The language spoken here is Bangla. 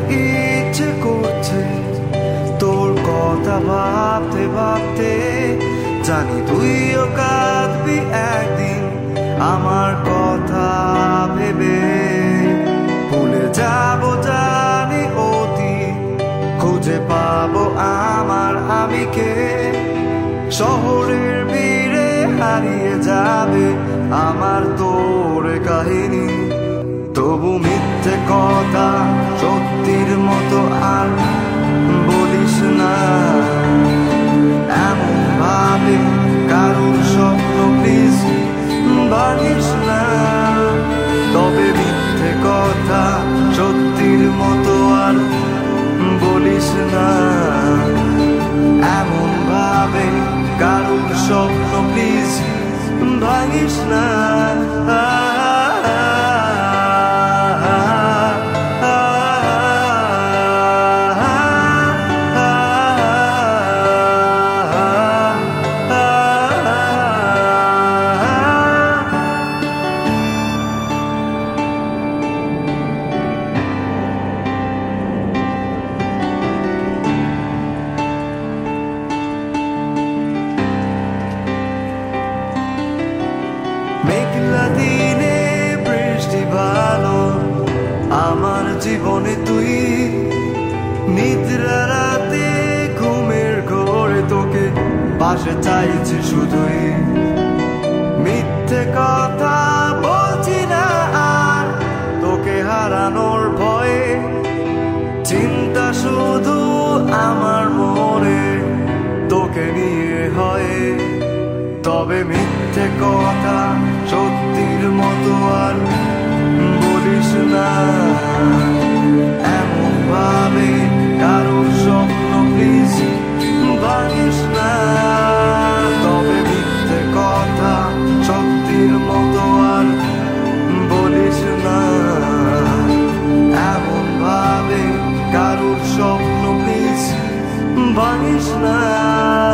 ইচ্ছে করছে তোর কথা ভাবতে ভাবতে। জানি তুইও কাঁদবি একদিন আমার কথা ভেবে। ভুলে যাব জানি অতীত, খুঁজে পাবো আমার আমিকে। শহরের ভিড়ে হারিয়ে যাবে আমার তোর কাহিনী। তবু মিথ্যে কথা সত্যির মতো আর বলিস না। এমন ভাবে কারোর স্বপ্ন প্লিজ ভাঙিস না। তবে মিথ্যে কথা সত্যির মতো আর বলিস না। এমন ভাবে কারোর স্বপ্ন প্লিজ ভাঙিস না। মেঘলা দিনে বৃষ্টি ভালো আমার জীবনে তুই। নিদ্রা রাতে ঘুমের ঘোরে তোকে পাশে চাইছি শুধুই। মিথ্যে কথা বলছি না আর তোকে হারানোর ভয়ে। চিন্তা শুধু আমার মনে তোকে নিয়ে হয়। তবে মিথ্যে কথা সত্যির মতো আর বলিস না। এমন ভাবে কারোর স্বপ্ন প্লিজ ভাঙিস না। তবে মিথ্যে কথা সত্যির মতো আর বলিস না। এমন ভাবে কারোর স্বপ্ন প্লিজ ভাঙিস না।